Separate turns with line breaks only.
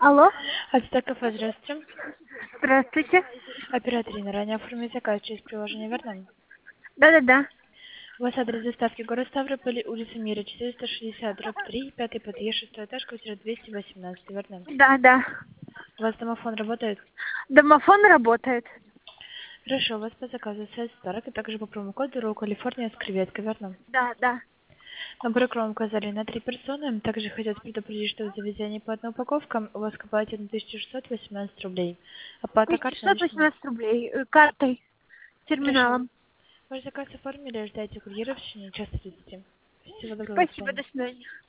Алло,
Альтета кафе, здравствуйте.
здравствуйте.
Оператор на ранее оформить заказ через приложение, верно?
Да-да-да.
У вас адрес доставки город Ставрополь, улица Мира, 460, дробь 3, пятый подъезд, шестой этаж, квартира 218, верно?
Да-да.
У вас домофон работает?
Домофон работает.
Хорошо, у вас по заказу сайт Старок, и также по промокоду Roll Калифорния с креветкой, верно?
Да-да.
Набор кром указали на 3 персоны. Также хотят предупредить, что в заведении по одной упаковкам у вас копаете 1618 рублей. Оплата карт наличными.
1618 рублей. Картой.
Хорошо.
Терминалом.
Ваш заказ оформили, ждайте курьера в течение часа 30. Всего доброго, до
Спасибо,
свидания.
до свидания.